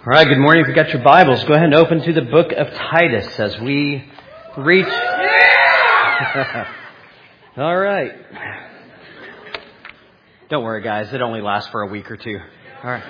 All right, good morning. If you've got your Bibles, go ahead and open to the book of Titus as we reach... All right. Don't worry, guys. It only lasts for a week or two. All right.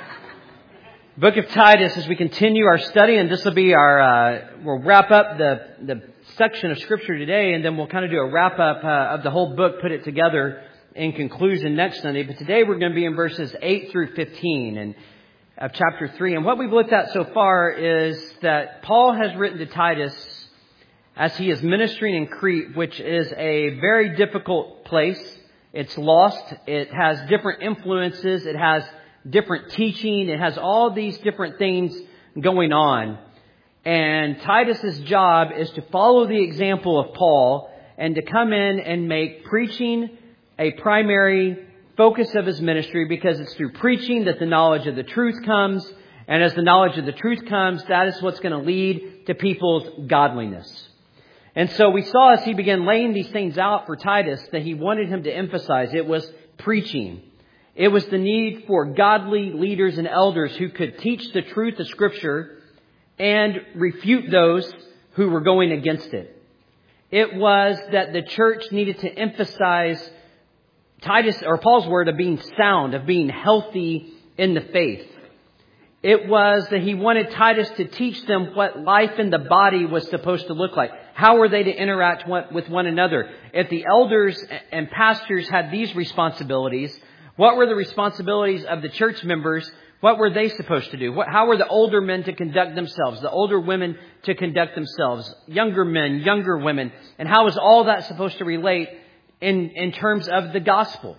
Book of Titus as we continue our study, and this will be our... we'll wrap up the section of Scripture today, and then we'll kind of do a wrap-up of the whole book, put it together in conclusion next Sunday. But today we're going to be in verses 8 through 15, and of chapter 3. And what we've looked at so far is that Paul has written to Titus as he is ministering in Crete, which is a very difficult place. It's lost. It has different influences. It has different teaching. It has all these different things going on. And Titus's job is to follow the example of Paul and to come in and make preaching a primary focus of his ministry, because it's through preaching that the knowledge of the truth comes. And as the knowledge of the truth comes, that is what's going to lead to people's godliness. And so we saw as he began laying these things out for Titus that he wanted him to emphasize. It was preaching. It was the need for godly leaders and elders who could teach the truth of Scripture and refute those who were going against it. It was that the church needed to emphasize Titus, or Paul's word, of being sound, of being healthy in the faith. It was that he wanted Titus to teach them what life in the body was supposed to look like. How were they to interact with one another? If the elders and pastors had these responsibilities, what were the responsibilities of the church members? What were they supposed to do? How were the older men to conduct themselves? The older women to conduct themselves? Younger men, younger women? And how was all that supposed to relate in terms of the gospel?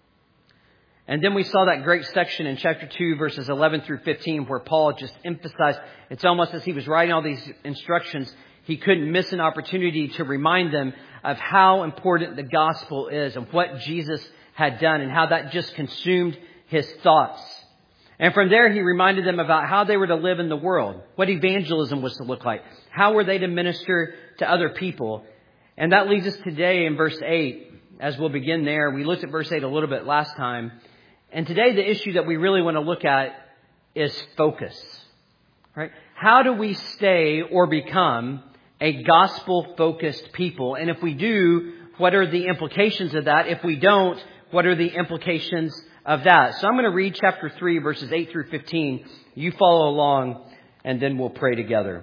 And then we saw that great section in chapter 2, verses 11 through 15, where Paul just emphasized, it's almost as he was writing all these instructions, he couldn't miss an opportunity to remind them of how important the gospel is and what Jesus had done and how that just consumed his thoughts. And from there, he reminded them about how they were to live in the world, what evangelism was to look like, how were they to minister to other people. And that leads us today in verse 8, as we'll begin there. We looked at verse 8 a little bit last time. And today the issue that we really want to look at is focus. Right? How do we stay or become a gospel-focused people? And if we do, what are the implications of that? If we don't, what are the implications of that? So I'm going to read chapter 3, verses 8 through 15. You follow along, and then we'll pray together.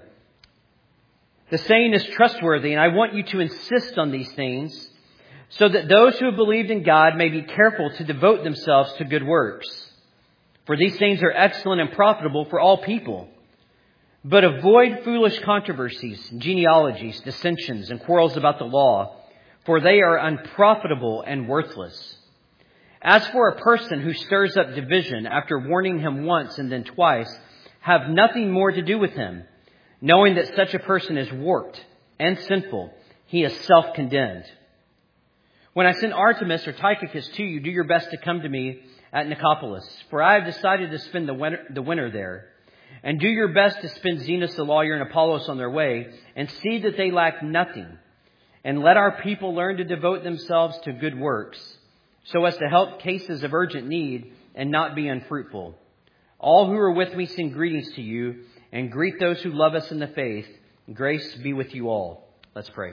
The saying is trustworthy, and I want you to insist on these things, so that those who have believed in God may be careful to devote themselves to good works. For these things are excellent and profitable for all people. But avoid foolish controversies, genealogies, dissensions, and quarrels about the law, for they are unprofitable and worthless. As for a person who stirs up division after warning him once and then twice, have nothing more to do with him, knowing that such a person is warped and sinful. He is self-condemned. When I send Artemis or Tychicus to you, do your best to come to me at Nicopolis, for I have decided to spend the winter there. And do your best to spend Zenas the lawyer and Apollos on their way, and see that they lack nothing. And let our people learn to devote themselves to good works, so as to help cases of urgent need and not be unfruitful. All who are with me send greetings to you, and greet those who love us in the faith. Grace be with you all. Let's pray.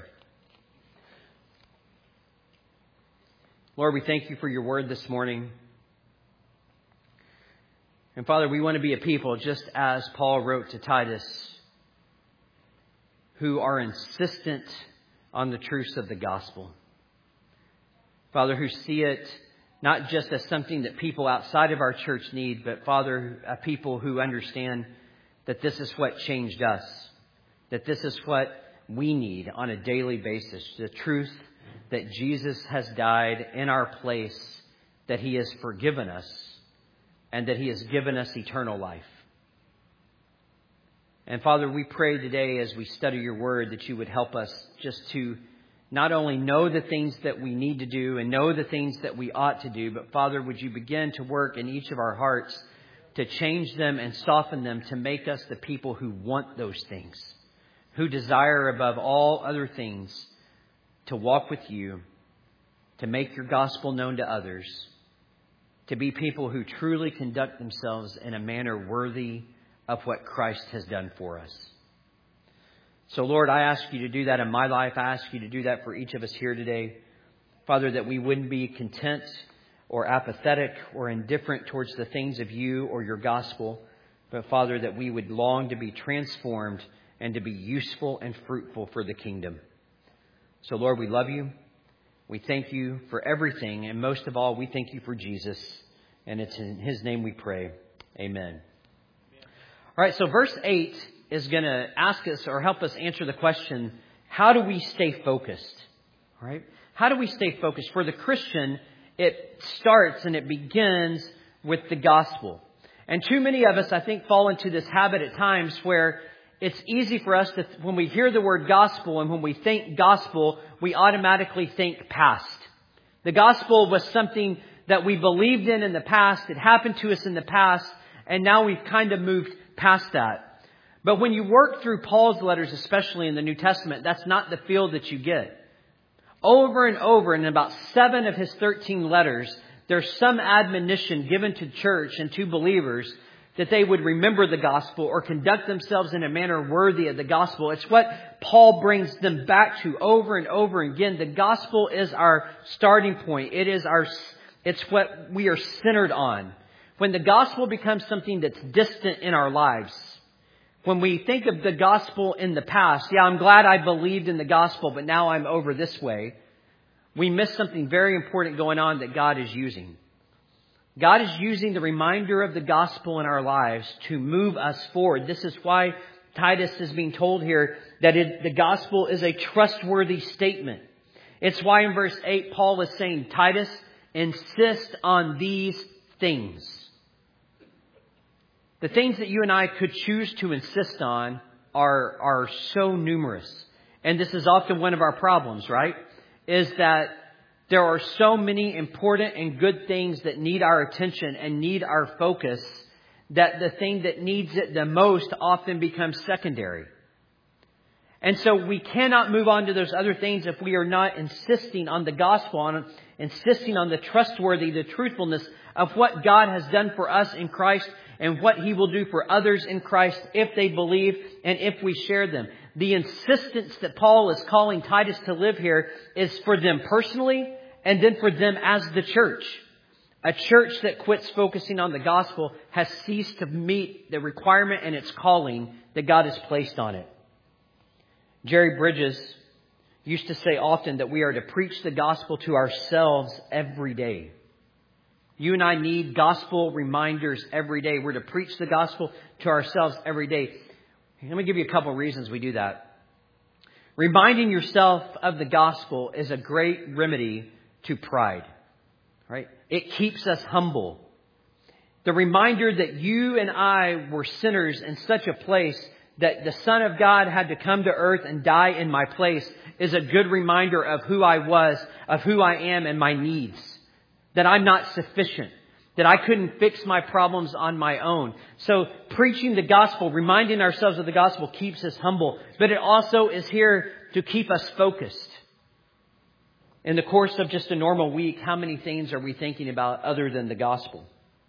Lord, we thank you for your word this morning. And Father, we want to be a people, just as Paul wrote to Titus, who are insistent on the truths of the gospel. Father, who see it not just as something that people outside of our church need, but Father, a people who understand that this is what changed us, that this is what we need on a daily basis, the truth that Jesus has died in our place, that he has forgiven us, and that he has given us eternal life. And Father, we pray today as we study your word that you would help us just to not only know the things that we need to do and know the things that we ought to do, but Father, would you begin to work in each of our hearts to change them and soften them to make us the people who want those things, who desire above all other things to walk with you, to make your gospel known to others, to be people who truly conduct themselves in a manner worthy of what Christ has done for us. So, Lord, I ask you to do that in my life. I ask you to do that for each of us here today. Father, that we wouldn't be content or apathetic or indifferent towards the things of you or your gospel, but, Father, that we would long to be transformed and to be useful and fruitful for the kingdom. So, Lord, we love you. We thank you for everything. And most of all, we thank you for Jesus. And it's in his name we pray. Amen. All right, so verse 8 is going to ask us or help us answer the question, how do we stay focused? All right? How do we stay focused? For the Christian, it starts and it begins with the gospel. And too many of us, I think, fall into this habit at times where it's easy for us to, when we hear the word gospel and when we think gospel, we automatically think past. The gospel was something that we believed in the past. It happened to us in the past. And now we've kind of moved past that. But when you work through Paul's letters, especially in the New Testament, that's not the feel that you get. Over and over, in about 7 of his 13 letters, there's some admonition given to church and to believers that they would remember the gospel or conduct themselves in a manner worthy of the gospel. It's what Paul brings them back to over and over again. The gospel is our starting point. It's what we are centered on. When the gospel becomes something that's distant in our lives, when we think of the gospel in the past, I'm glad I believed in the gospel, but now I'm over this way, we miss something very important going on that God is using. God is using the reminder of the gospel in our lives to move us forward. This is why Titus is being told here that the gospel is a trustworthy statement. It's why in verse 8, Paul is saying, Titus, insist on these things. The things that you and I could choose to insist on are so numerous. And this is often one of our problems, right? Is that there are so many important and good things that need our attention and need our focus that the thing that needs it the most often becomes secondary. And so we cannot move on to those other things if we are not insisting on the gospel, insisting on the trustworthy, the truthfulness of what God has done for us in Christ and what he will do for others in Christ if they believe and if we share them. The insistence that Paul is calling Titus to live here is for them personally and then for them as the church. A church that quits focusing on the gospel has ceased to meet the requirement and its calling that God has placed on it. Jerry Bridges used to say often that we are to preach the gospel to ourselves every day. You and I need gospel reminders every day. We're to preach the gospel to ourselves every day. Let me give you a couple of reasons we do that. Reminding yourself of the gospel is a great remedy to pride, right? It keeps us humble. The reminder that you and I were sinners in such a place that the Son of God had to come to earth and die in my place is a good reminder of who I was, of who I am and my needs. That I'm not sufficient. That I couldn't fix my problems on my own. So preaching the gospel, reminding ourselves of the gospel keeps us humble. But it also is here to keep us focused. In the course of just a normal week, how many things are we thinking about other than the gospel?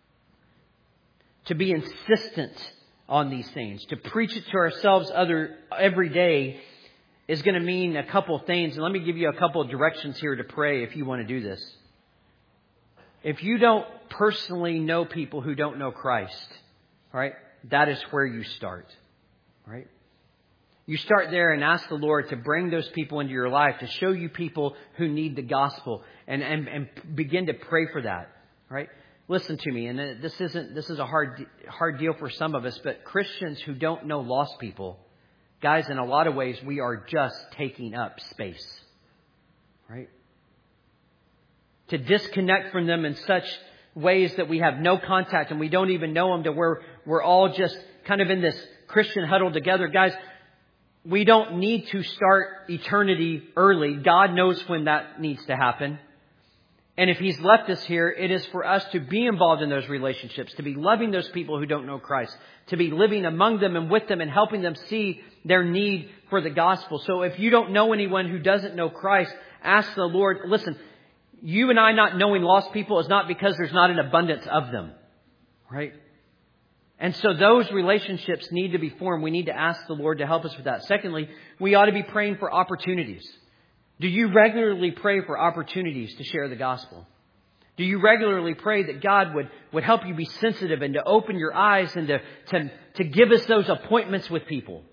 To be insistent on these things, to preach it to ourselves every day is going to mean a couple of things. And let me give you a couple of directions here to pray if you want to do this. If you don't personally know people who don't know Christ, all right, that is where you start, right? You start there and ask the Lord to bring those people into your life, to show you people who need the gospel and begin to pray for that, right? Listen to me, and this is a hard deal for some of us, but Christians who don't know lost people, guys, in a lot of ways, we are just taking up space, right? To disconnect from them in such ways that we have no contact and we don't even know them, to where we're all just kind of in this Christian huddle together. Guys, we don't need to start eternity early. God knows when that needs to happen. And if He's left us here, it is for us to be involved in those relationships, to be loving those people who don't know Christ, to be living among them and with them and helping them see their need for the gospel. So if you don't know anyone who doesn't know Christ, ask the Lord. Listen, you and I not knowing lost people is not because there's not an abundance of them, right? And so those relationships need to be formed. We need to ask the Lord to help us with that. Secondly, we ought to be praying for opportunities. Do you regularly pray for opportunities to share the gospel? Do you regularly pray that God would help you be sensitive and to open your eyes and to give us those appointments with people?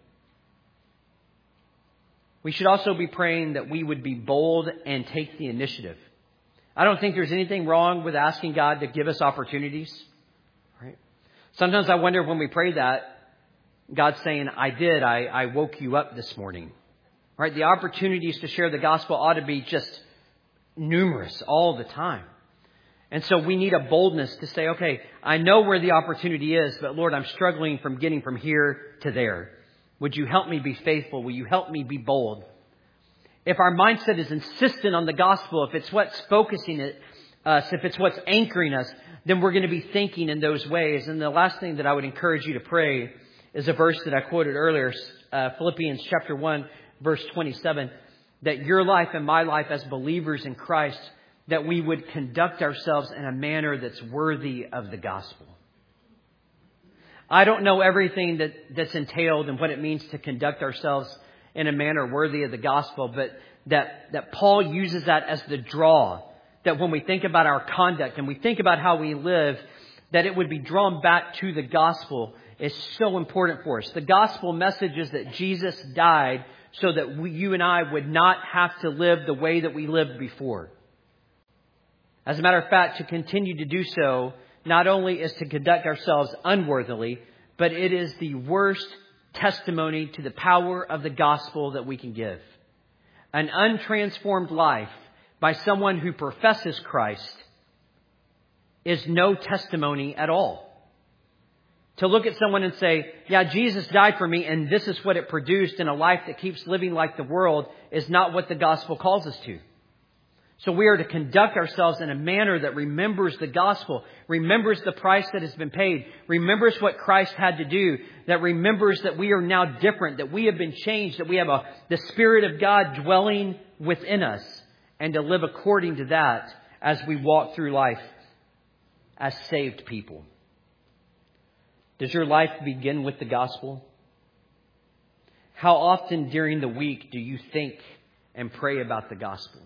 We should also be praying that we would be bold and take the initiative. I don't think there's anything wrong with asking God to give us opportunities. Right? Sometimes I wonder when we pray that, God's saying, I woke you up this morning. Right? The opportunities to share the gospel ought to be just numerous all the time. And so we need a boldness to say, okay, I know where the opportunity is, but Lord, I'm struggling from getting from here to there. Would you help me be faithful? Will you help me be bold? If our mindset is insistent on the gospel, if it's what's focusing us, if it's what's anchoring us, then we're going to be thinking in those ways. And the last thing that I would encourage you to pray is a verse that I quoted earlier, Philippians chapter 1, verse 27, that your life and my life as believers in Christ, that we would conduct ourselves in a manner that's worthy of the gospel. I don't know everything that's entailed and what it means to conduct ourselves in a manner worthy of the gospel, but that Paul uses that as the draw, that when we think about our conduct and we think about how we live, that it would be drawn back to the gospel is so important for us. The gospel message is that Jesus died so that you and I would not have to live the way that we lived before. As a matter of fact, to continue to do so not only is to conduct ourselves unworthily, but it is the worst testimony to the power of the gospel that we can give. An untransformed life by someone who professes Christ is no testimony at all. To look at someone and say, yeah, Jesus died for me and this is what it produced in a life that keeps living like the world is not what the gospel calls us to. So we are to conduct ourselves in a manner that remembers the gospel, remembers the price that has been paid, remembers what Christ had to do, that remembers that we are now different, that we have been changed, that we have the Spirit of God dwelling within us, and to live according to that as we walk through life as saved people. Does your life begin with the gospel? How often during the week do you think and pray about the gospel?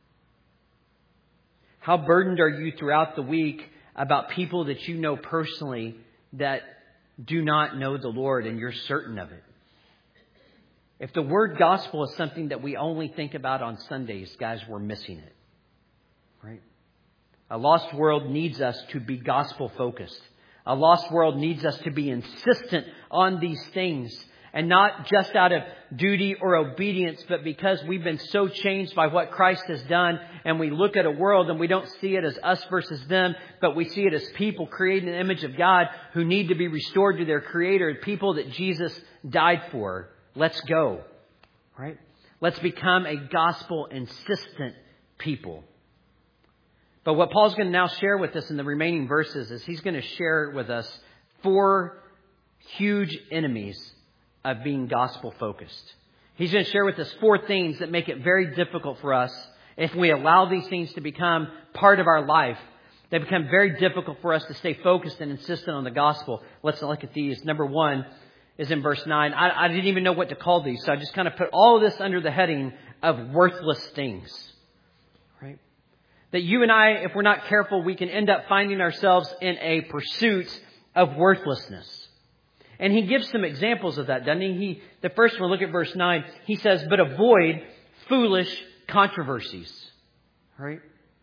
How burdened are you throughout the week about people that you know personally that do not know the Lord and you're certain of it? If the word gospel is something that we only think about on Sundays, guys, we're missing it. Right? A lost world needs us to be gospel focused. A lost world needs us to be insistent on these things. And not just out of duty or obedience, but because we've been so changed by what Christ has done. And we look at a world and we don't see it as us versus them, but we see it as people created in the image of God who need to be restored to their Creator, people that Jesus died for. Let's go. Right? Let's become a gospel insistent people. But what Paul's going to now share with us in the remaining verses is he's going to share with us 4 huge enemies of being gospel focused. He's going to share with us 4 things that make it very difficult for us if we allow these things to become part of our life. They become very difficult for us to stay focused and insistent on the gospel. Let's look at these. Number 1 is in verse 9. I didn't even know what to call these, so I just kind of put all of this under the heading of worthless things. Right? That you and I, if we're not careful, we can end up finding ourselves in a pursuit of worthlessness. And he gives some examples of that, doesn't he? The first one, look at verse 9. He says, but avoid foolish controversies. Right?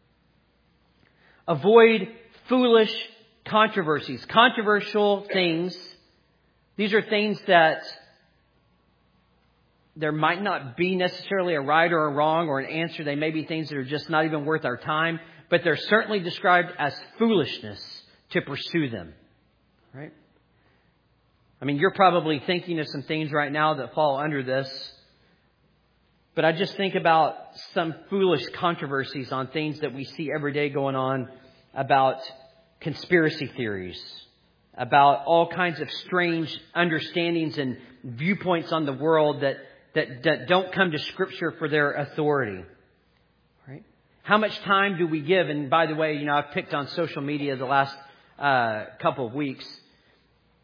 Avoid foolish controversies. Controversial things. These are things that there might not be necessarily a right or a wrong or an answer. They may be things that are just not even worth our time. But they're certainly described as foolishness to pursue them. Right? I mean, you're probably thinking of some things right now that fall under this. But I just think about some foolish controversies on things that we see every day going on about conspiracy theories, about all kinds of strange understandings and viewpoints on the world that don't come to Scripture for their authority. Right? How much time do we give? And by the way, I've picked on social media the last couple of weeks.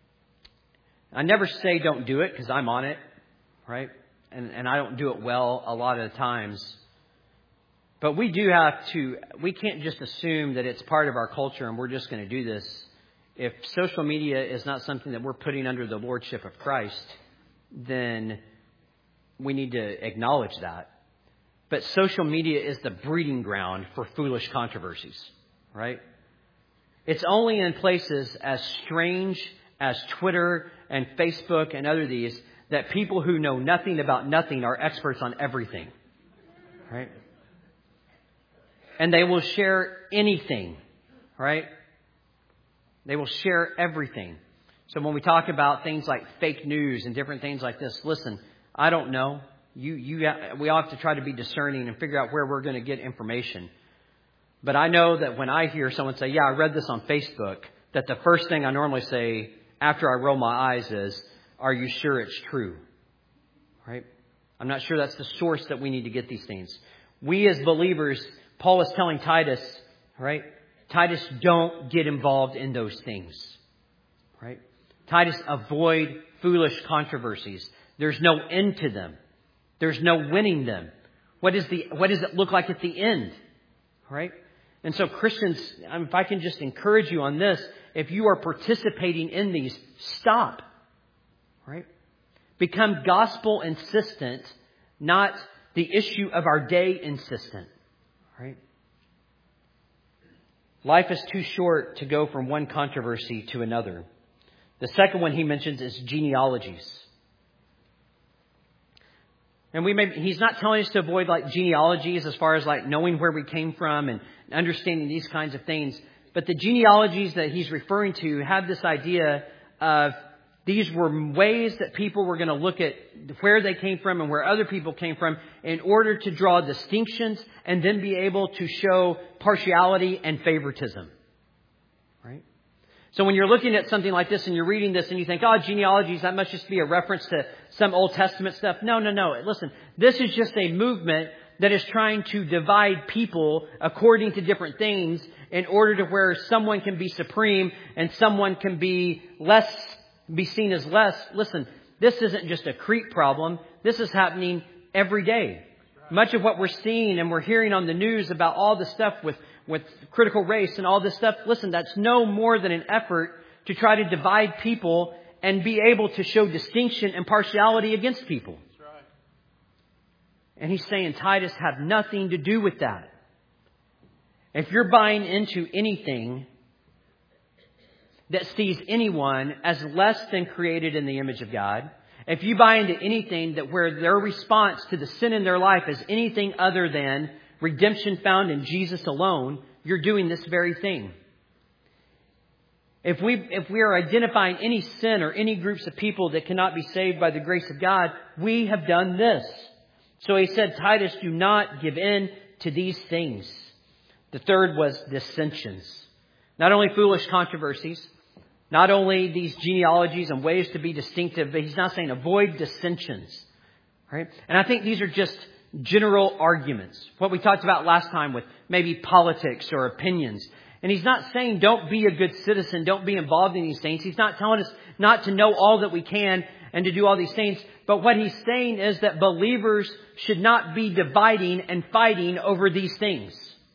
I never say don't do it because I'm on it, right? And I don't do it well a lot of the times. But we can't just assume that it's part of our culture and we're just going to do this. If social media is not something that we're putting under the lordship of Christ, then we need to acknowledge that. But social media is the breeding ground for foolish controversies, right? It's only in places as strange as Twitter and Facebook and other these that people who know nothing about nothing are experts on everything, right? And they will share anything, right? They will share everything. So when we talk about things like fake news and different things like this, listen, I don't know. We all have to try to be discerning and figure out where we're going to get information. But I know that when I hear someone say, yeah, I read this on Facebook, that the first thing I normally say after I roll my eyes is, are you sure it's true? Right? I'm not sure that's the source that we need to get these things. We as believers, Paul is telling Titus, right? Titus, don't get involved in those things, right? Titus, avoid foolish controversies. There's no end to them. There's no winning them. What does it look like at the end, right? And so Christians, if I can just encourage you on this, if you are participating in these, stop, right? Become gospel insistent, not the issue of our day insistent, right? Life is too short to go from one controversy to another. The second one he mentions is genealogies. And he's not telling us to avoid like genealogies as far as like knowing where we came from and understanding these kinds of things. But the genealogies that he's referring to have this idea of these were ways that people were going to look at where they came from and where other people came from in order to draw distinctions and then be able to show partiality and favoritism. Right? So when you're looking at something like this and you're reading this and you think, oh, genealogies, that must just be a reference to some Old Testament stuff. No. Listen, this is just a movement that is trying to divide people according to different things in order to where someone can be supreme and someone can be seen as less. Listen, this isn't just a Crete problem. This is happening every day. Much of what we're seeing and we're hearing on the news about all the stuff with critical race and all this stuff, listen, that's no more than an effort to try to divide people and be able to show distinction and partiality against people. That's right. And he's saying, Titus, have nothing to do with that. If you're buying into anything that sees anyone as less than created in the image of God, if you buy into anything that where their response to the sin in their life is anything other than redemption found in Jesus alone, you're doing this very thing. If we are identifying any sin or any groups of people that cannot be saved by the grace of God, we have done this. So he said, Titus, do not give in to these things. The third was dissensions. Not only foolish controversies, not only these genealogies and ways to be distinctive, but he's not saying avoid dissensions. Right? And I think these are just general arguments. What we talked about last time with maybe politics or opinions. And he's not saying don't be a good citizen, don't be involved in these things. He's not telling us not to know all that we can and to do all these things. But what he's saying is that believers should not be dividing and fighting over these things.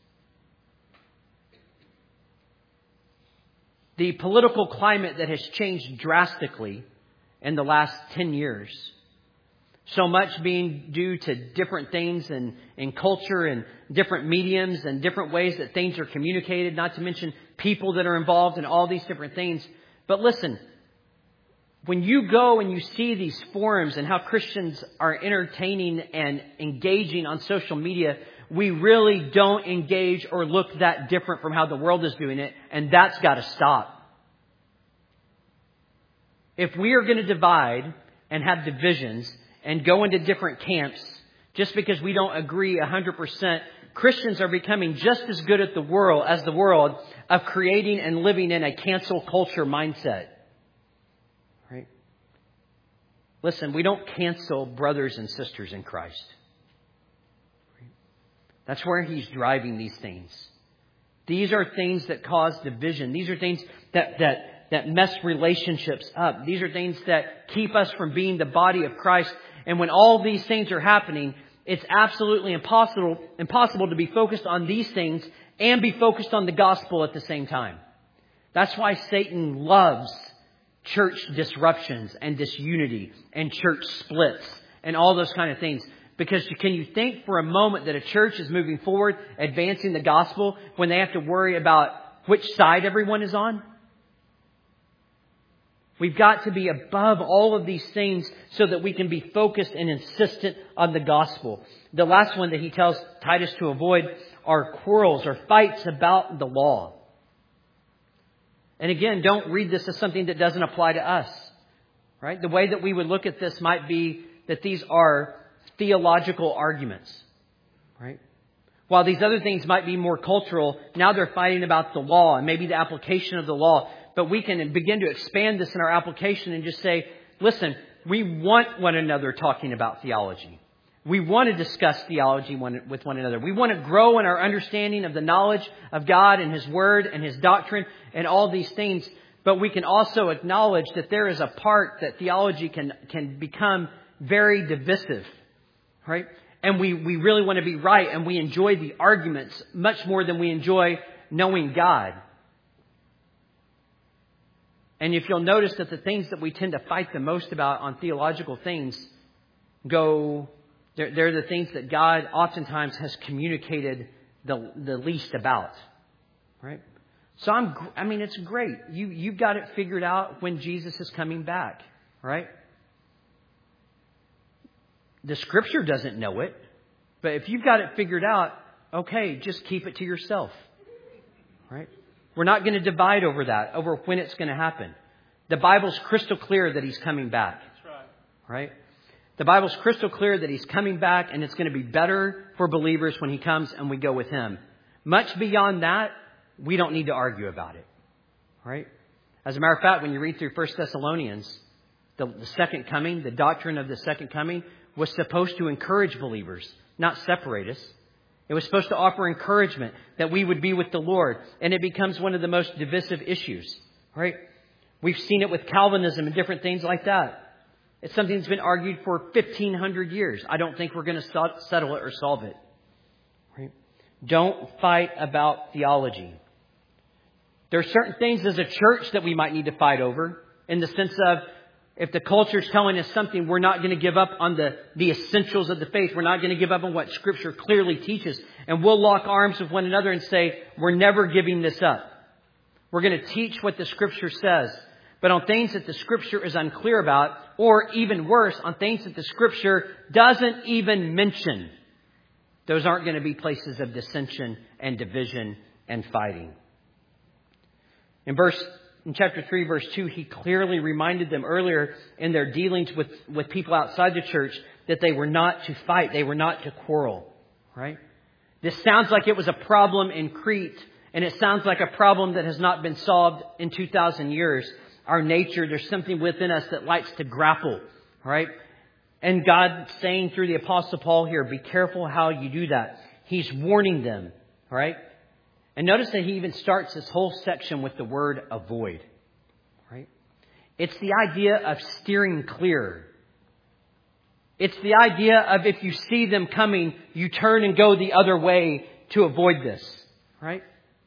The political climate that has changed drastically in the last 10 years, so much being due to different things in culture and different mediums and different ways that things are communicated, not to mention people that are involved in all these different things. But listen, when you go and you see these forums and how Christians are entertaining and engaging on social media, we really don't engage or look that different from how the world is doing it. And that's got to stop. If we are going to divide and have divisions and go into different camps just because we don't agree 100%, Christians are becoming just as good at the world of creating and living in a cancel culture mindset. Right? Listen, we don't cancel brothers and sisters in Christ. That's where he's driving these things. These are things that cause division. These are things that that mess relationships up. These are things that keep us from being the body of Christ. And when all these things are happening, it's absolutely impossible to be focused on these things and be focused on the gospel at the same time. That's why Satan loves church disruptions and disunity and church splits and all those kind of things. Because can you think for a moment that a church is moving forward, advancing the gospel, when they have to worry about which side everyone is on? We've got to be above all of these things so that we can be focused and insistent on the gospel. The last one that he tells Titus to avoid are quarrels or fights about the law. And again, don't read this as something that doesn't apply to us. Right? The way that we would look at this might be that these are theological arguments. Right? While these other things might be more cultural, now they're fighting about the law and maybe the application of the law. But we can begin to expand this in our application and just say, listen, we want one another talking about theology. We want to discuss theology with one another. We want to grow in our understanding of the knowledge of God and His Word and His doctrine and all these things. But we can also acknowledge that there is a part that theology can become very divisive, right? And we really want to be right, and we enjoy the arguments much more than we enjoy knowing God. And if you'll notice that the things that we tend to fight the most about on theological things they're the things that God oftentimes has communicated the least about, right? So it's great. You've got it figured out when Jesus is coming back, right? The Scripture doesn't know it, but if you've got it figured out, okay, just keep it to yourself, right? We're not going to divide over that, over when it's going to happen. The Bible's crystal clear that He's coming back. That's right. The Bible's crystal clear that He's coming back, and it's going to be better for believers when He comes and we go with Him. Much beyond that, we don't need to argue about it. Right? As a matter of fact, when you read through 1 Thessalonians, the second coming, the doctrine of the second coming, was supposed to encourage believers, not separate us. It was supposed to offer encouragement that we would be with the Lord. And it becomes one of the most divisive issues. Right? We've seen it with Calvinism and different things like that. It's something that's been argued for 1,500 years. I don't think we're going to settle it or solve it. Right? Don't fight about theology. There are certain things as a church that we might need to fight over, in the sense of, if the culture is telling us something, we're not going to give up on the essentials of the faith. We're not going to give up on what Scripture clearly teaches. And we'll lock arms with one another and say, we're never giving this up. We're going to teach what the Scripture says. But on things that the Scripture is unclear about, or even worse, on things that the Scripture doesn't even mention, those aren't going to be places of dissension and division and fighting. In chapter 3, verse 2, he clearly reminded them earlier in their dealings with people outside the church that they were not to fight. They were not to quarrel. Right? This sounds like it was a problem in Crete, and it sounds like a problem that has not been solved in 2,000 years. Our nature, there's something within us that likes to grapple, right? And God saying through the Apostle Paul here, be careful how you do that. He's warning them, right? And notice that he even starts this whole section with the word avoid, right? It's the idea of steering clear. It's the idea of, if you see them coming, you turn and go the other way to avoid this, right?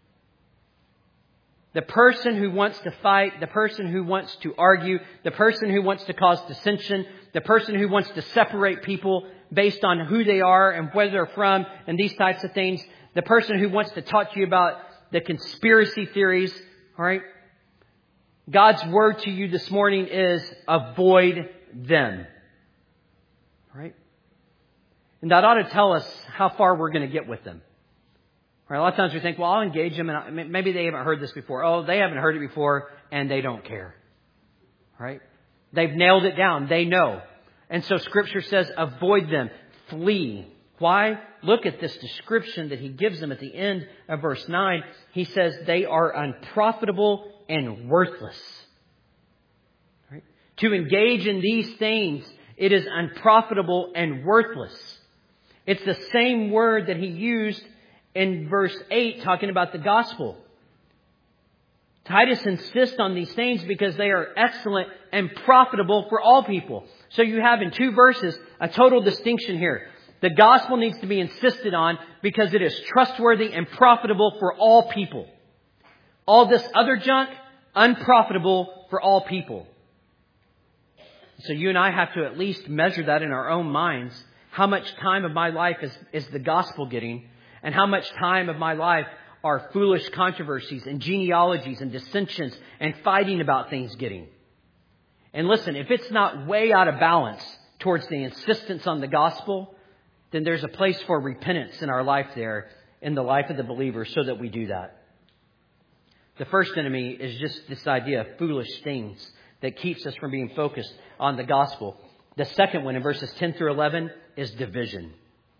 The person who wants to fight, the person who wants to argue, the person who wants to cause dissension, the person who wants to separate people based on who they are and where they're from and these types of things, the person who wants to talk to you about the conspiracy theories, all right? God's word to you this morning is avoid them, right? And that ought to tell us how far we're going to get with them. Right, a lot of times we think, well, I'll engage them, and maybe they haven't heard this before. Oh, they haven't heard it before, and they don't care. Right? They've nailed it down. They know. And so Scripture says, avoid them. Flee. Why? Look at this description that he gives them at the end of verse 9. He says they are unprofitable and worthless. Right? To engage in these things, it is unprofitable and worthless. It's the same word that he used in verse 8, talking about the gospel. Titus insists on these things because they are excellent and profitable for all people. So you have in 2 verses a total distinction here. The gospel needs to be insisted on because it is trustworthy and profitable for all people. All this other junk, unprofitable for all people. So you and I have to at least measure that in our own minds. How much time of my life is the gospel getting? And how much time of my life are foolish controversies and genealogies and dissensions and fighting about things getting? And listen, if it's not way out of balance towards the insistence on the gospel, then there's a place for repentance in our life there, in the life of the believer, so that we do that. The first enemy is just this idea of foolish things that keeps us from being focused on the gospel. The second one in verses 10 through 11 is division.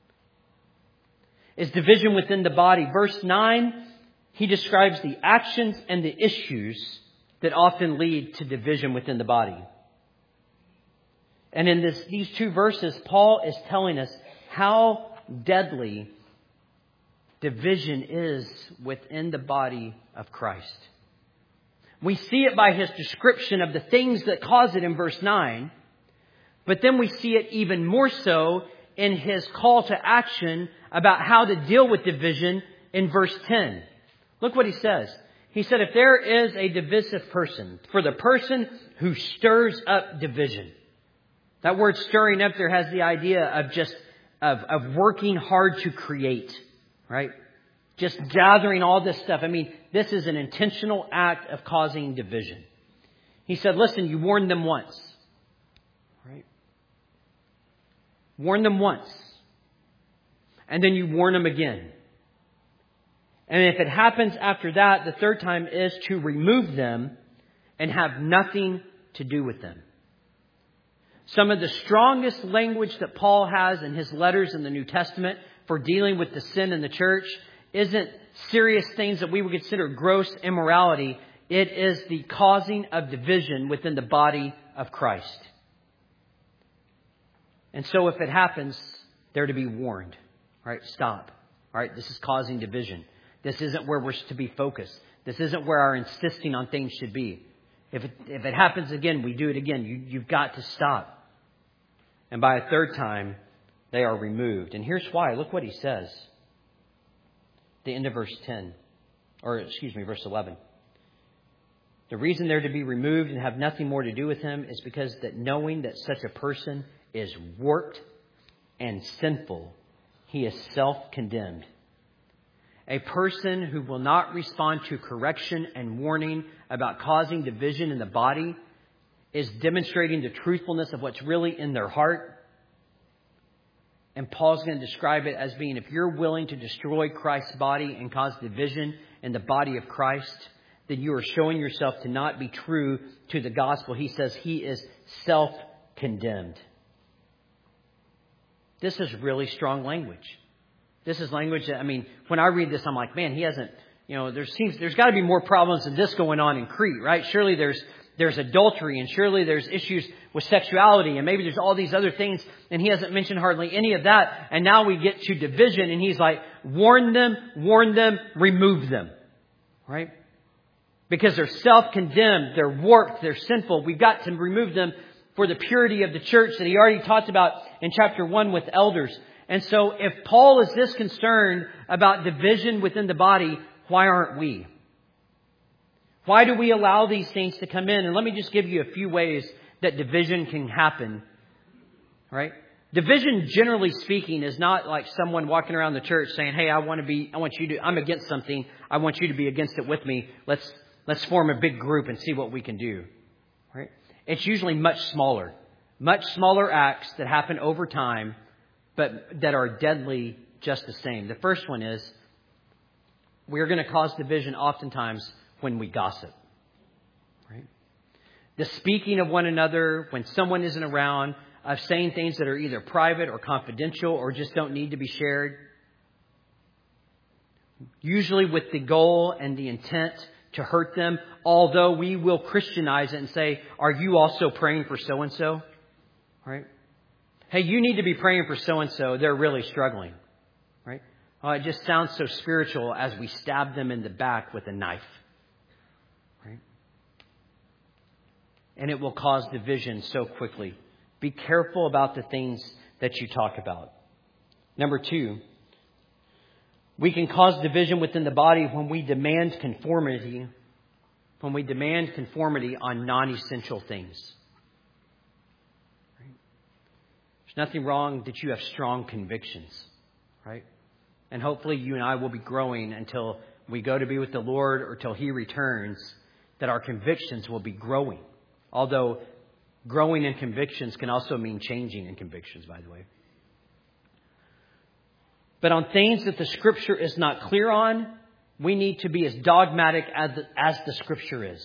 Is division within the body. Verse 9, he describes the actions and the issues that often lead to division within the body. And in these 2 verses, Paul is telling us how deadly division is within the body of Christ. We see it by his description of the things that cause it in verse 9. But then we see it even more so in his call to action about how to deal with division in verse 10. Look what he says. He said, if there is a divisive person, for the person who stirs up division. That word stirring up there has the idea of just of working hard to create, right? Just gathering all this stuff. I mean, this is an intentional act of causing division. He said, listen, you warned them once, right? Warn them once. And then you warn them again. And if it happens after that, the third time is to remove them and have nothing to do with them. Some of the strongest language that Paul has in his letters in the New Testament for dealing with the sin in the church isn't serious things that we would consider gross immorality. It is the causing of division within the body of Christ. And so if it happens, they're to be warned. All right, stop. All right, this is causing division. This isn't where we're to be focused. This isn't where our insisting on things should be. If it happens again, we do it again. You've got to stop. And by a third time, they are removed. And here's why. Look what he says. The end of verse 11. The reason they're to be removed and have nothing more to do with him is because that knowing that such a person is warped and sinful, he is self-condemned. A person who will not respond to correction and warning about causing division in the body is demonstrating the truthfulness of what's really in their heart. And Paul's going to describe it as being, if you're willing to destroy Christ's body and cause division in the body of Christ, then you are showing yourself to not be true to the gospel. He says he is self-condemned. This is really strong language. This is language that, when I read this, I'm like, man, he hasn't, there's got to be more problems than this going on in Crete, right? Surely there's adultery, and surely there's issues with sexuality, and maybe there's all these other things, and he hasn't mentioned hardly any of that. And now we get to division, and he's like, warn them, remove them, right? Because they're self-condemned, they're warped, they're sinful. We've got to remove them for the purity of the church that he already talked about in chapter 1 with elders. And so if Paul is this concerned about division within the body, why aren't we? Why do we allow these things to come in? And let me just give you a few ways that division can happen. Right? Division, generally speaking, is not like someone walking around the church saying, hey, I'm against something. I want you to be against it with me. Let's form a big group and see what we can do. Right? It's usually much smaller acts that happen over time, but that are deadly just the same. The first one is we're going to cause division oftentimes when we gossip. Right? The speaking of one another when someone isn't around, of saying things that are either private or confidential or just don't need to be shared. Usually with the goal and the intent to hurt them, although we will Christianize it and say, are you also praying for so-and-so? Right? Hey, you need to be praying for so-and-so. They're really struggling. Right? Oh, it just sounds so spiritual as we stab them in the back with a knife. and it will cause division so quickly. Be careful about the things that you talk about. Number 2, we can cause division within the body when we demand conformity on non-essential things. Right? There's nothing wrong that you have strong convictions, right? And hopefully you and I will be growing until we go to be with the Lord or till He returns, that our convictions will be growing. Although growing in convictions can also mean changing in convictions, by the way. But on things that the Scripture is not clear on, we need to be as dogmatic as the Scripture is.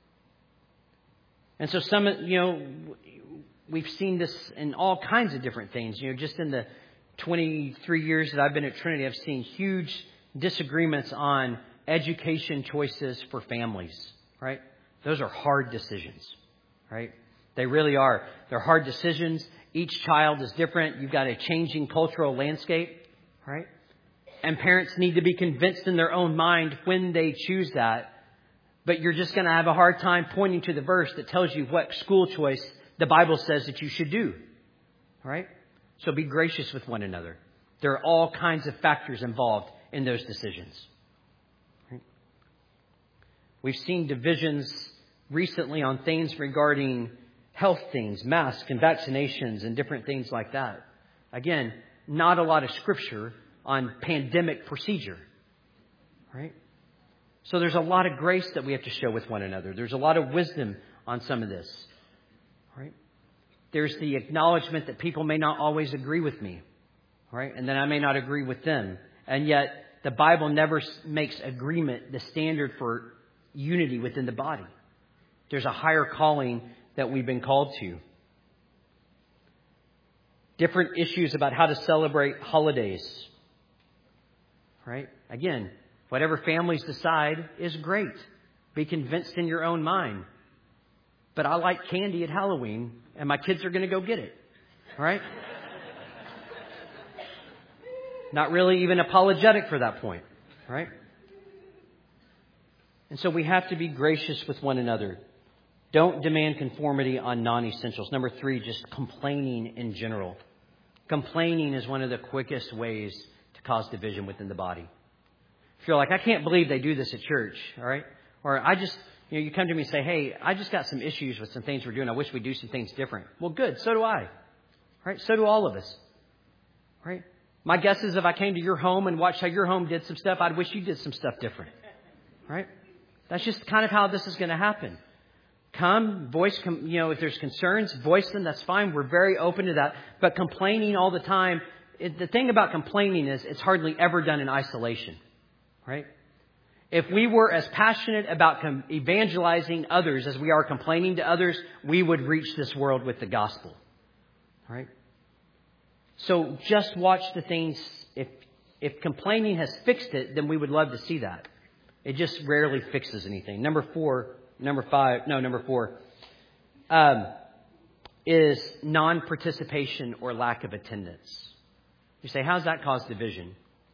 And so we've seen this in all kinds of different things. Just in the 23 years that I've been at Trinity, I've seen huge disagreements on education choices for families, right? Those are hard decisions, right? They really are. They're hard decisions. Each child is different. You've got a changing cultural landscape, right? And parents need to be convinced in their own mind when they choose that. But you're just going to have a hard time pointing to the verse that tells you what school choice the Bible says that you should do, right? So be gracious with one another. There are all kinds of factors involved in those decisions. Right? We've seen divisions recently on things regarding health things, masks and vaccinations and different things like that. Again, not a lot of Scripture on pandemic procedure. Right? So there's a lot of grace that we have to show with one another. There's a lot of wisdom on some of this. Right? There's the acknowledgement that people may not always agree with me. Right? And then I may not agree with them. And yet the Bible never makes agreement the standard for unity within the body. There's a higher calling that we've been called to. Different issues about how to celebrate holidays. Right? Again, whatever families decide is great. Be convinced in your own mind. But I like candy at Halloween, and my kids are going to go get it. Right? Not really even apologetic for that point. Right? And so we have to be gracious with one another. Don't demand conformity on non-essentials. Number 3, just complaining in general. Complaining is one of the quickest ways to cause division within the body. If you're like, I can't believe they do this at church, all right? Or you come to me and say, hey, I just got some issues with some things we're doing. I wish we'd do some things different. Well, good. So do I. Right? So do all of us. Right? My guess is if I came to your home and watched how your home did some stuff, I'd wish you did some stuff different. Right? That's just kind of how this is going to happen. Come, voice, if there's concerns, voice them. That's fine. We're very open to that. But complaining all the time, the thing about complaining is it's hardly ever done in isolation. Right? If we were as passionate about evangelizing others as we are complaining to others, we would reach this world with the gospel. Right? So just watch the things. If complaining has fixed it, then we would love to see that. It just rarely fixes anything. Number 4 is non-participation or lack of attendance. You say, how does that cause division?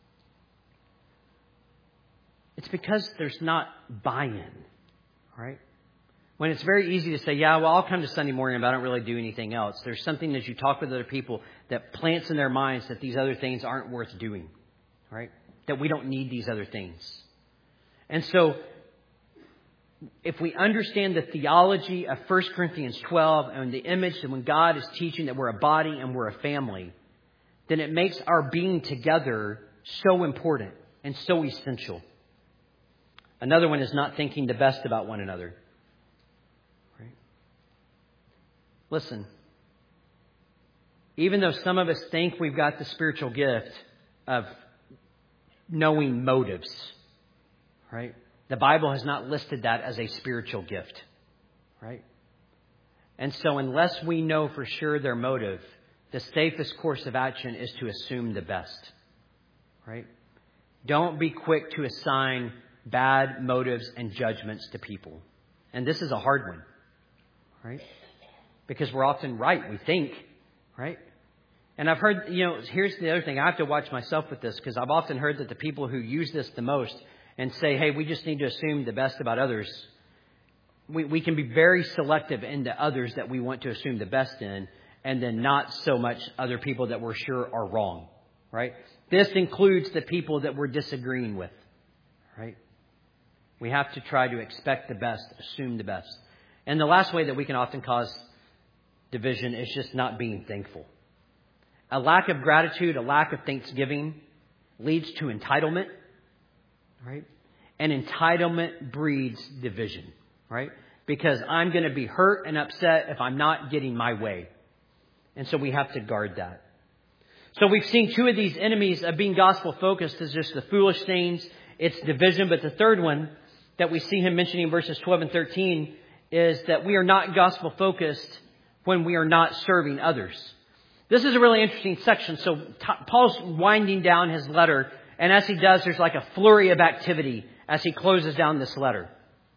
It's because there's not buy-in, right? When it's very easy to say, yeah, well, I'll come to Sunday morning, but I don't really do anything else. There's something as you talk with other people that plants in their minds that these other things aren't worth doing, right? That we don't need these other things. And so if we understand the theology of 1 Corinthians 12 and the image that when God is teaching that we're a body and we're a family, then it makes our being together so important and so essential. Another one is not thinking the best about one another. Right? Listen, even though some of us think we've got the spiritual gift of knowing motives, right? The Bible has not listed that as a spiritual gift, right? And so unless we know for sure their motive, the safest course of action is to assume the best, right? Don't be quick to assign bad motives and judgments to people. And this is a hard one, right? Because we're often right, we think, right? And I've heard, here's the other thing. I have to watch myself with this because I've often heard that the people who use this the most and say, hey, we just need to assume the best about others. we can be very selective into others that we want to assume the best in, and then not so much other people that we're sure are wrong, right? This includes the people that we're disagreeing with, right? We have to try to expect the best, assume the best. And the last way that we can often cause division is just not being thankful. A lack of gratitude, a lack of thanksgiving leads to entitlement, right? And entitlement breeds division, right? Because I'm going to be hurt and upset if I'm not getting my way. And so we have to guard that. So we've seen two of these enemies of being gospel focused is just the foolish things, it's division. But the third one that we see him mentioning in verses 12 and 13 is that we are not gospel focused when we are not serving others. This is a really interesting section. So Paul's winding down his letter. And as he does, there's like a flurry of activity as he closes down this letter.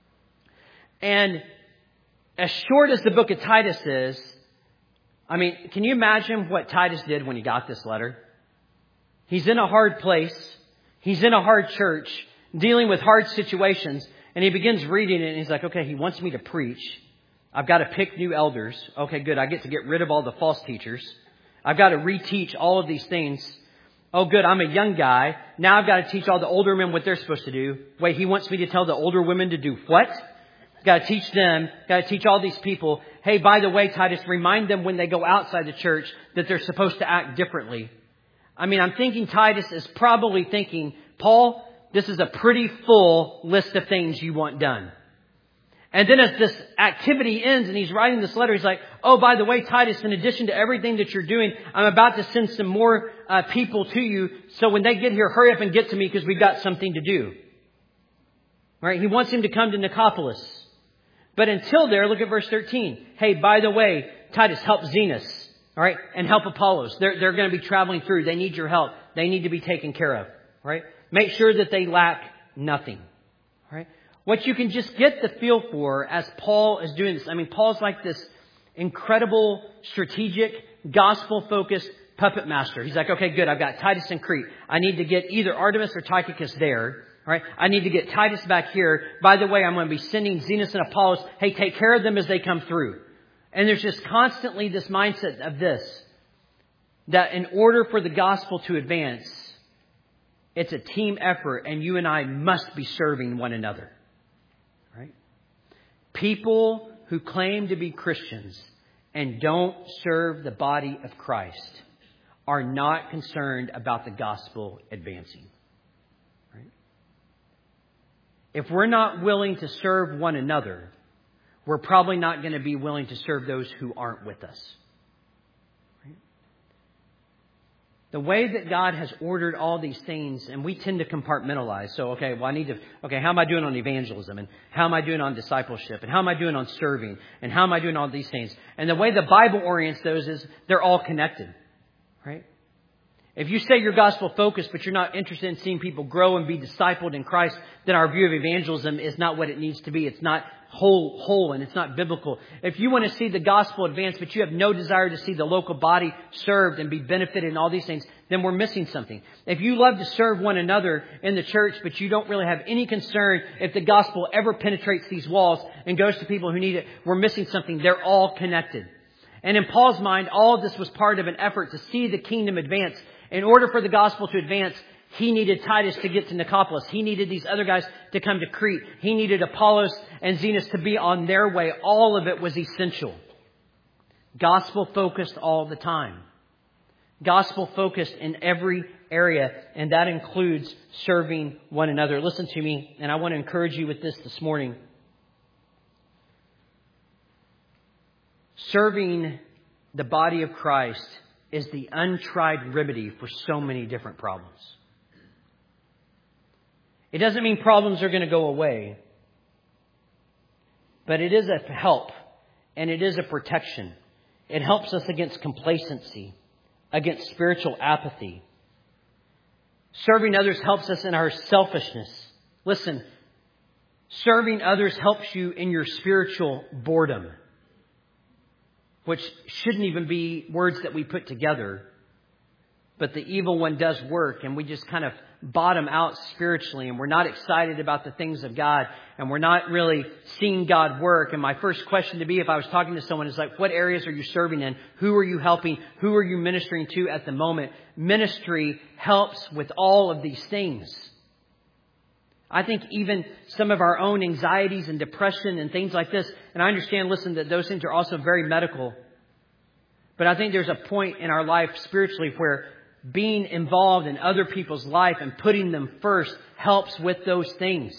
And as short as the book of Titus is, I mean, can you imagine what Titus did when he got this letter? He's in a hard place. He's in a hard church, dealing with hard situations. And he begins reading it and he's like, okay, he wants me to preach. I've got to pick new elders. Okay, good. I get to get rid of all the false teachers. I've got to reteach all of these things. Oh, good. I'm a young guy. Now I've got to teach all the older men what they're supposed to do. Wait, he wants me to tell the older women to do what? Got to teach them. Got to teach all these people. Hey, by the way, Titus, remind them when they go outside the church that they're supposed to act differently. I mean, I'm thinking Titus is probably thinking, Paul, this is a pretty full list of things you want done. And then as this activity ends and he's writing this letter, he's like, oh, by the way, Titus, in addition to everything that you're doing, I'm about to send some more people to you. So when they get here, hurry up and get to me because we've got something to do. Right? He wants him to come to Nicopolis. But until there, look at verse 13. Hey, by the way, Titus, help Zenas. All right? And help Apollos. They're going to be traveling through. They need your help. They need to be taken care of. Right? Make sure that they lack nothing. All right? What you can just get the feel for as Paul is doing this. I mean, Paul's like this incredible, strategic, gospel-focused puppet master. He's like, okay, good. I've got Titus in Crete. I need to get either Artemis or Tychicus there. All right. I need to get Titus back here. By the way, I'm going to be sending Zenas and Apollos. Hey, take care of them as they come through. And there's just constantly this mindset of this, that in order for the gospel to advance, it's a team effort and you and I must be serving one another. Right? People who claim to be Christians and don't serve the body of Christ are not concerned about the gospel advancing. If we're not willing to serve one another, we're probably not going to be willing to serve those who aren't with us. Right? The way that God has ordered all these things, and we tend to compartmentalize. So, how am I doing on evangelism? And how am I doing on discipleship? And how am I doing on serving? And how am I doing all these things? And the way the Bible orients those is they're all connected. Right? If you say you're gospel focused, but you're not interested in seeing people grow and be discipled in Christ, then our view of evangelism is not what it needs to be. It's not whole and it's not biblical. If you want to see the gospel advance, but you have no desire to see the local body served and be benefited in all these things, then we're missing something. If you love to serve one another in the church, but you don't really have any concern if the gospel ever penetrates these walls and goes to people who need it, we're missing something. They're all connected. And in Paul's mind, all of this was part of an effort to see the kingdom advance. In order for the gospel to advance, he needed Titus to get to Nicopolis. He needed these other guys to come to Crete. He needed Apollos and Zenas to be on their way. All of it was essential. Gospel focused all the time. Gospel focused in every area. And that includes serving one another. Listen to me, and I want to encourage you with this morning. Serving the body of Christ is the untried remedy for so many different problems. It doesn't mean problems are going to go away, but it is a help and it is a protection. It helps us against complacency, against spiritual apathy. Serving others helps us in our selfishness. Listen, serving others helps you in your spiritual boredom, which shouldn't even be words that we put together. But the evil one does work, and we just kind of bottom out spiritually and we're not excited about the things of God and we're not really seeing God work. And my first question to be, if I was talking to someone, is like, what areas are you serving in? Who are you helping? Who are you ministering to at the moment? Ministry helps with all of these things. I think even some of our own anxieties and depression and things like this, and I understand, listen, that those things are also very medical. But I think there's a point in our life spiritually where being involved in other people's life and putting them first helps with those things.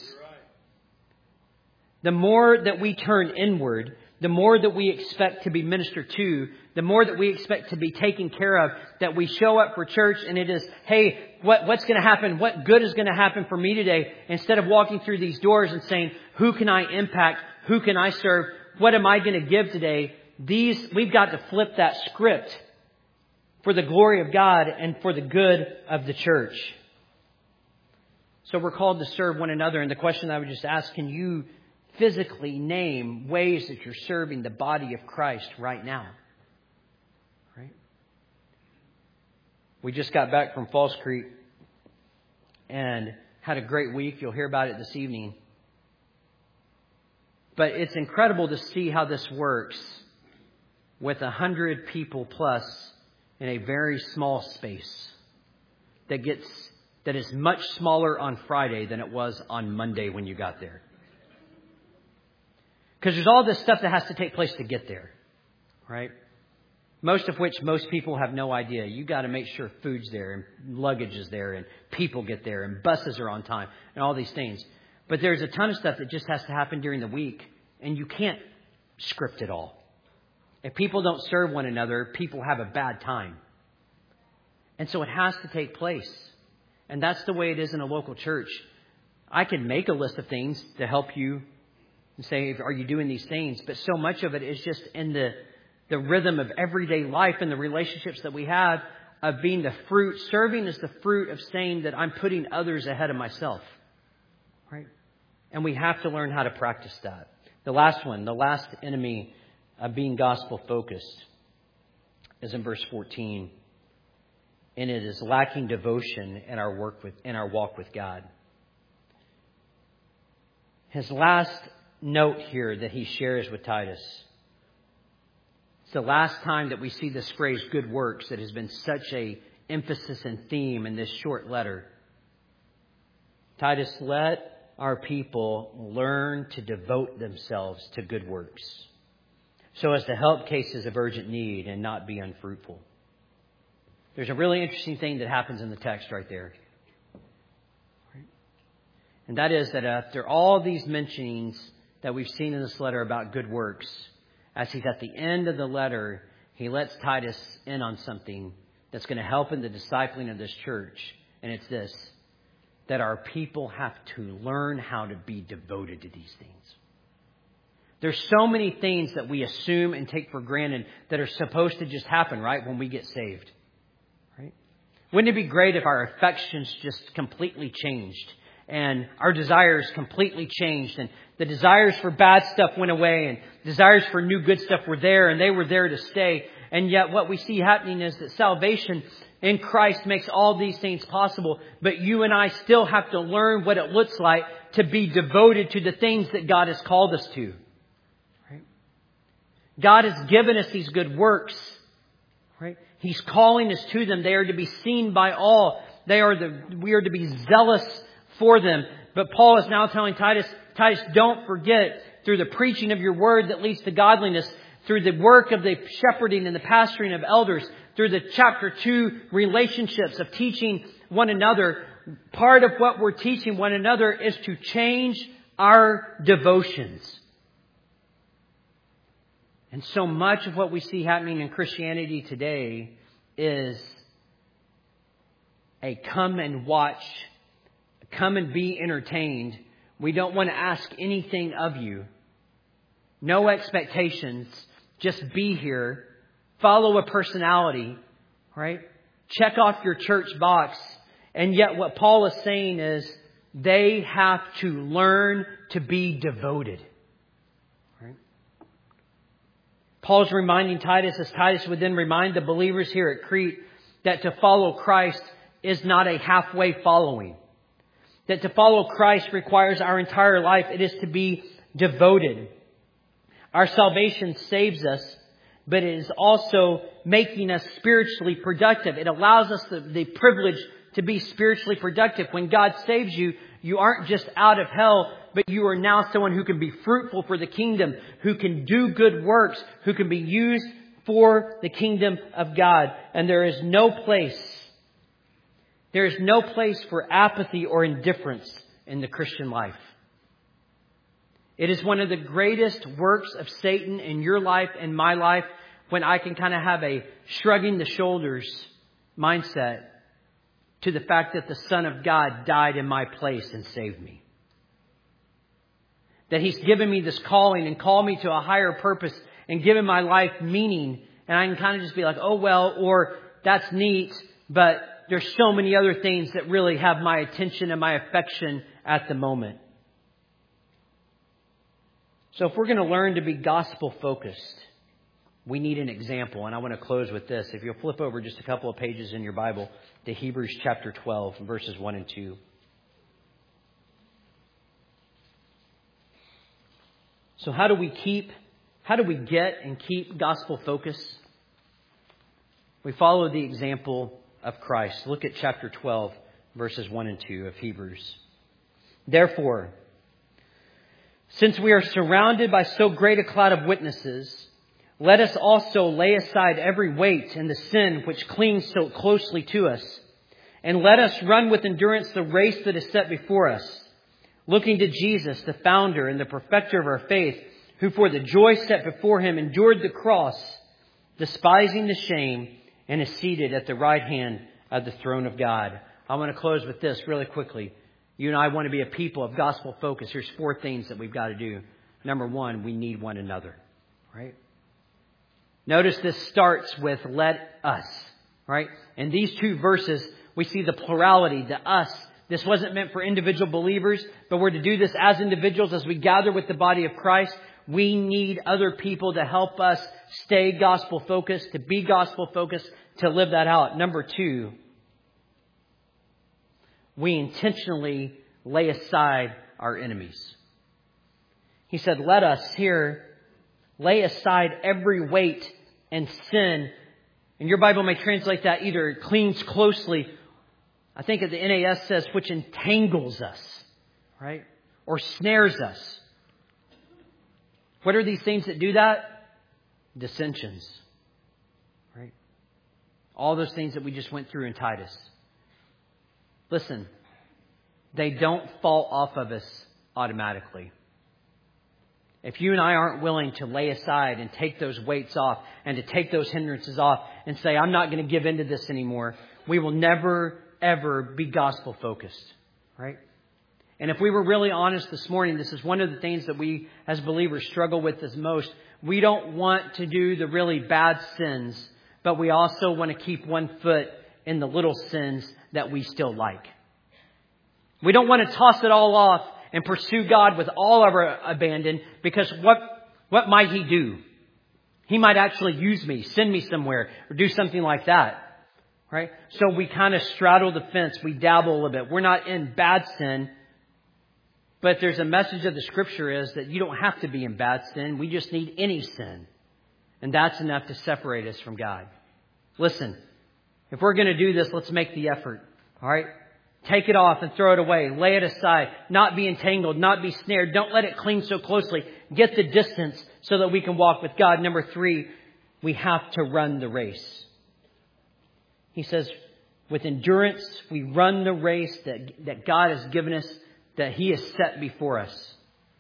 The more that we turn inward, the more that we expect to be ministered to, the more that we expect to be taken care of, that we show up for church and it is, hey, what's going to happen? What good is going to happen for me today? Instead of walking through these doors and saying, who can I impact? Who can I serve? What am I going to give today? We've got to flip that script for the glory of God and for the good of the church. So we're called to serve one another. And the question I would just ask, can you physically name ways that you're serving the body of Christ right now? Right? We just got back from Falls Creek and had a great week. You'll hear about it this evening. But it's incredible to see how this works with 100 people plus in a very small space that is much smaller on Friday than it was on Monday when you got there. Because there's all this stuff that has to take place to get there, right? Most of which most people have no idea. You got to make sure food's there and luggage is there and people get there and buses are on time and all these things. But there's a ton of stuff that just has to happen during the week and you can't script it all. If people don't serve one another, people have a bad time. And so it has to take place. And that's the way it is in a local church. I can make a list of things to help you and say, are you doing these things? But so much of it is just in the rhythm of everyday life and the relationships that we have of being the fruit. Serving is the fruit of saying that I'm putting others ahead of myself. Right? And we have to learn how to practice that. The last enemy of being gospel focused is in verse 14. And it is lacking devotion in our walk with God. His last note here that he shares with Titus. It's the last time that we see this phrase, good works, that has been such a emphasis and theme in this short letter. Titus, let our people learn to devote themselves to good works, so as to help cases of urgent need and not be unfruitful. There's a really interesting thing that happens in the text right there. And that is that after all these mentionings that we've seen in this letter about good works, as he's at the end of the letter, he lets Titus in on something that's going to help in the discipling of this church. And it's this, that our people have to learn how to be devoted to these things. There's so many things that we assume and take for granted that are supposed to just happen, right, when we get saved. Right? Wouldn't it be great if our affections just completely changed and our desires completely changed and the desires for bad stuff went away and desires for new good stuff were there and they were there to stay. And yet what we see happening is that salvation in Christ makes all these things possible. But you and I still have to learn what it looks like to be devoted to the things that God has called us to. Right? God has given us these good works. Right? He's calling us to them. They are to be seen by all. We are to be zealous for them. But Paul is now telling Titus, don't forget, through the preaching of your word that leads to godliness, through the work of the shepherding and the pastoring of elders, through the chapter 2 relationships of teaching one another, part of what we're teaching one another is to change our devotions. And so much of what we see happening in Christianity today is a come and watch, come and be entertained. We don't want to ask anything of you. No expectations. Just be here. Follow a personality. Right? Check off your church box. And yet what Paul is saying is they have to learn to be devoted. Right? Paul's reminding Titus, as Titus would then remind the believers here at Crete, that to follow Christ is not a halfway following. That to follow Christ requires our entire life. It is to be devoted. Our salvation saves us, but it is also making us spiritually productive. It allows us the privilege to be spiritually productive. When God saves you, you aren't just out of hell, but you are now someone who can be fruitful for the kingdom, who can do good works, who can be used for the kingdom of God. And there is no place for apathy or indifference in the Christian life. It is one of the greatest works of Satan in your life and my life when I can kind of have a shrugging the shoulders mindset to the fact that the Son of God died in my place and saved me. That He's given me this calling and called me to a higher purpose and given my life meaning. And I can kind of just be like, oh well, or that's neat, but there's so many other things that really have my attention and my affection at the moment. So if we're going to learn to be gospel focused, we need an example. And I want to close with this. If you'll flip over just a couple of pages in your Bible to Hebrews chapter 12, verses 1 and 2. So how do we get and keep gospel focus? We follow the example of Christ. Look at chapter 12, verses 1 and 2 of Hebrews. Therefore, since we are surrounded by so great a cloud of witnesses, let us also lay aside every weight and the sin which clings so closely to us, and let us run with endurance the race that is set before us, looking to Jesus, the founder and the perfecter of our faith, who for the joy set before Him endured the cross, despising the shame, and is seated at the right hand of the throne of God. I want to close with this really quickly. You and I want to be a people of gospel focus. Here's 4 things that we've got to do. Number 1, we need one another. Right? Notice this starts with let us. Right? In these 2 verses, we see the plurality, the us. This wasn't meant for individual believers, but we're to do this as individuals as we gather with the body of Christ. We need other people to help us stay gospel focused, to be gospel focused, to live that out. Number 2, we intentionally lay aside our enemies. He said, let us here lay aside every weight and sin. And your Bible may translate that either clings closely. I think the NAS says, which entangles us, right? Or snares us. What are these things that do that? Dissensions, right? All those things that we just went through in Titus. Listen, they don't fall off of us automatically. If you and I aren't willing to lay aside and take those weights off and to take those hindrances off and say, I'm not going to give into this anymore, we will never, ever be gospel focused, right? And if we were really honest this morning, this is one of the things that we as believers struggle with as most. We don't want to do the really bad sins, but we also want to keep one foot in the little sins that we still like. We don't want to toss it all off and pursue God with all of our abandon, because what might He do? He might actually use me, send me somewhere, or do something like that, right? So we kind of straddle the fence. We dabble a little bit. We're not in bad sin, but there's a message of the Scripture is that you don't have to be in bad sin. We just need any sin. And that's enough to separate us from God. Listen, if we're going to do this, let's make the effort. All right? Take it off and throw it away. Lay it aside. Not be entangled. Not be snared. Don't let it cling so closely. Get the distance so that we can walk with God. Number 3, we have to run the race. He says, with endurance, we run the race that God has given us, that He has set before us.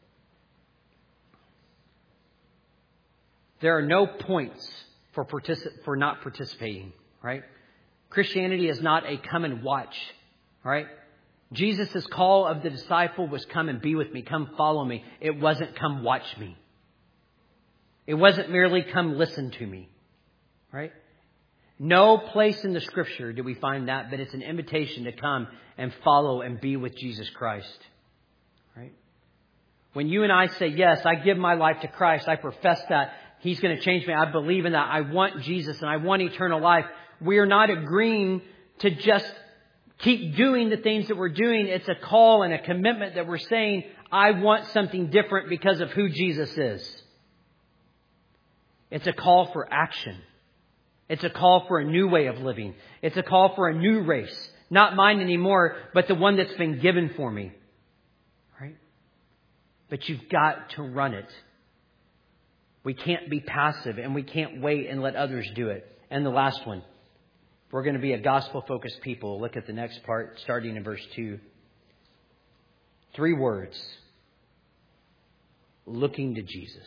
There are no points for not participating, right? Christianity is not a come and watch, right? Jesus' call of the disciple was come and be with me, come follow me. It wasn't come watch me. It wasn't merely come listen to me, right? No place in the Scripture do we find that, but it's an invitation to come and follow and be with Jesus Christ, right? When you and I say, yes, I give my life to Christ, I profess that He's going to change me, I believe in that, I want Jesus and I want eternal life, we are not agreeing to just keep doing the things that we're doing, it's a call and a commitment that we're saying, I want something different because of who Jesus is. It's a call for action. It's a call for a new way of living. It's a call for a new race. Not mine anymore, but the one that's been given for me. Right? But you've got to run it. We can't be passive, and we can't wait and let others do it. And the last one. We're going to be a gospel-focused people. Look at the next part, starting in verse 2. 3 words. Looking to Jesus.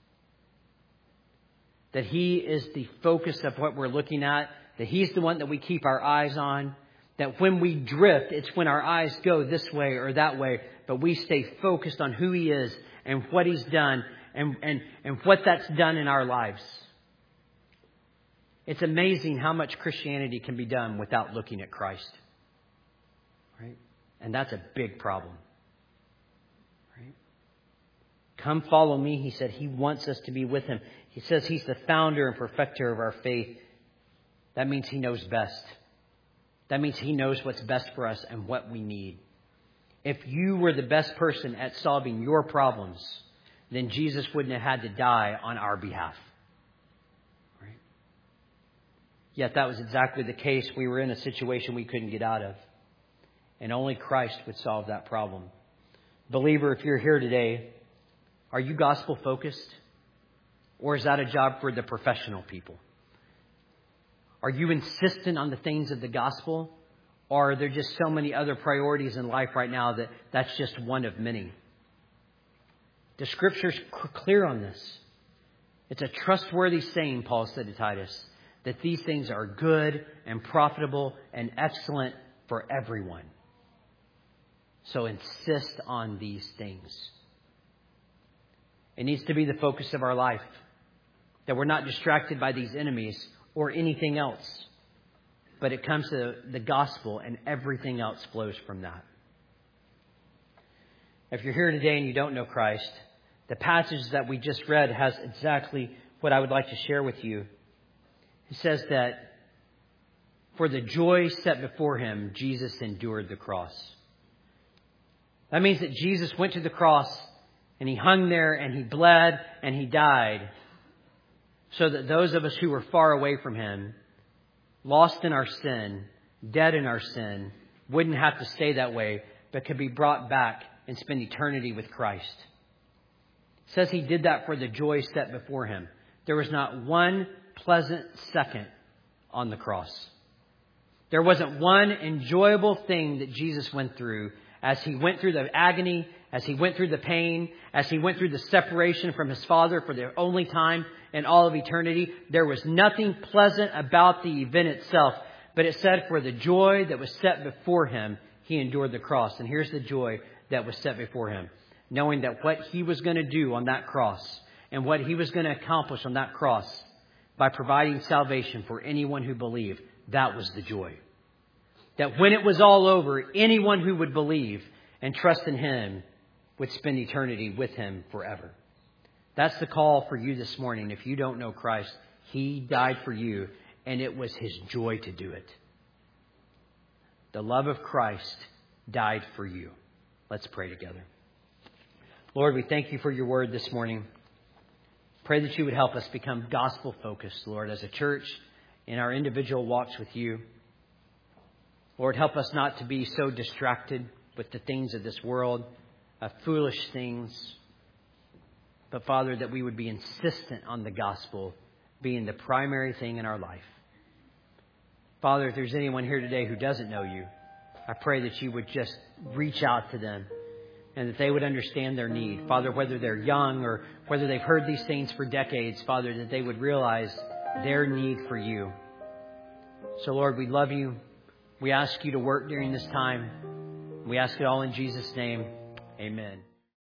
That He is the focus of what we're looking at. That He's the one that we keep our eyes on. That when we drift, it's when our eyes go this way or that way. But we stay focused on who He is and what He's done and what that's done in our lives. It's amazing how much Christianity can be done without looking at Christ. Right? And that's a big problem. Right? Come follow me, He said. He wants us to be with Him. He says He's the founder and perfecter of our faith. That means He knows best. That means He knows what's best for us and what we need. If you were the best person at solving your problems, then Jesus wouldn't have had to die on our behalf. Right? Yet that was exactly the case. We were in a situation we couldn't get out of. And only Christ would solve that problem. Believer, if you're here today, are you gospel focused? Or is that a job for the professional people? Are you insistent on the things of the gospel? Or are there just so many other priorities in life right now that that's just one of many? The Scripture's clear on this. It's a trustworthy saying, Paul said to Titus, that these things are good and profitable and excellent for everyone. So insist on these things. It needs to be the focus of our life. That we're not distracted by these enemies or anything else. But it comes to the gospel and everything else flows from that. If you're here today and you don't know Christ, the passage that we just read has exactly what I would like to share with you. It says that for the joy set before Him, Jesus endured the cross. That means that Jesus went to the cross and He hung there and He bled and He died so that those of us who were far away from Him, lost in our sin, dead in our sin, wouldn't have to stay that way, but could be brought back and spend eternity with Christ. It says He did that for the joy set before Him. There was not one pleasant second on the cross. There wasn't one enjoyable thing that Jesus went through as He went through the agony, as He went through the pain, as He went through the separation from His Father for the only time in all of eternity. There was nothing pleasant about the event itself. But it said for the joy that was set before Him, He endured the cross. And here's the joy that was set before Him. Knowing that what He was going to do on that cross and what He was going to accomplish on that cross by providing salvation for anyone who believed, that was the joy. That when it was all over, anyone who would believe and trust in Him would spend eternity with Him forever. That's the call for you this morning. If you don't know Christ, He died for you, and it was His joy to do it. The love of Christ died for you. Let's pray together. Lord, we thank You for Your word this morning. Pray that You would help us become gospel-focused, Lord, as a church in our individual walks with You. Lord, help us not to be so distracted with the things of this world, of foolish things. But, Father, that we would be insistent on the gospel being the primary thing in our life. Father, if there's anyone here today who doesn't know You, I pray that You would just reach out to them and that they would understand their need. Father, whether they're young or whether they've heard these things for decades, Father, that they would realize their need for You. So, Lord, we love You. We ask You to work during this time. We ask it all in Jesus' name. Amen.